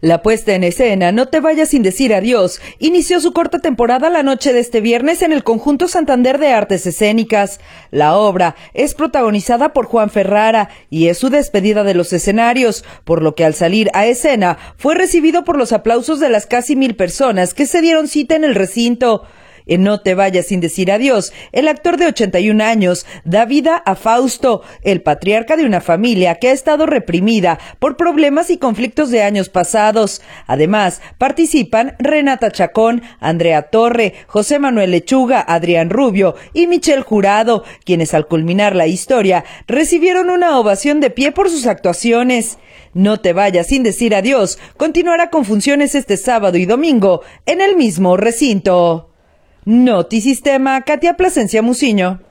La puesta en escena No te vayas sin decir adiós inició su corta temporada la noche de este viernes en el Conjunto Santander de Artes Escénicas. La obra es protagonizada por Juan Ferrara y es su despedida de los escenarios, por lo que al salir a escena fue recibido por los aplausos de las casi 1000 personas que se dieron cita en el recinto. En No te vayas sin decir adiós, el actor de 81 años da vida a Fausto, el patriarca de una familia que ha estado reprimida por problemas y conflictos de años pasados. Además, participan Renata Chacón, Andrea Torre, José Manuel Lechuga, Adrián Rubio y Michelle Jurado, quienes al culminar la historia recibieron una ovación de pie por sus actuaciones. No te vayas sin decir adiós continuará con funciones este sábado y domingo en el mismo recinto. Notisistema, Katia Plasencia Muciño.